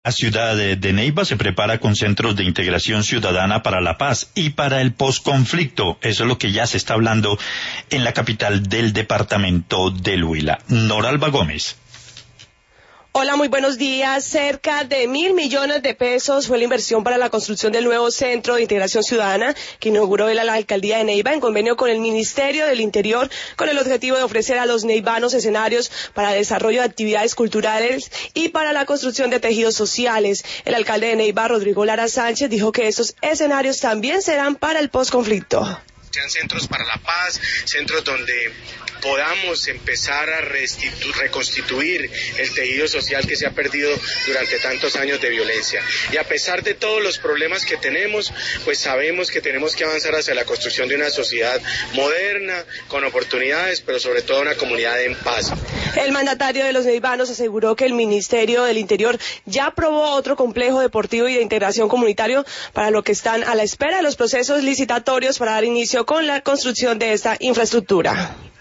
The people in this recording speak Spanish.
La ciudad de Neiva se prepara con centros de integración ciudadana para la paz y para el posconflicto. Eso es lo que ya se está hablando en la capital del departamento del Huila. Noralba Gómez. Hola, muy buenos días. Cerca de 1.000 millones de pesos fue la inversión para la construcción del nuevo Centro de Integración Ciudadana que inauguró la Alcaldía de Neiva en convenio con el Ministerio del Interior, con el objetivo de ofrecer a los neivanos escenarios para el desarrollo de actividades culturales y para la construcción de tejidos sociales. El alcalde de Neiva, Rodrigo Lara Sánchez, dijo que estos escenarios también serán para el posconflicto. Sean centros para la paz, centros donde podamos empezar a reconstituir el tejido social que se ha perdido durante tantos años de violencia. Y a pesar de todos los problemas que tenemos, pues sabemos que tenemos que avanzar hacia la construcción de una sociedad moderna, con oportunidades, pero sobre todo una comunidad en paz. El mandatario de los neivanos aseguró que el Ministerio del Interior ya aprobó otro complejo deportivo y de integración comunitario, para lo que están a la espera de los procesos licitatorios para dar inicio con la construcción de esta infraestructura.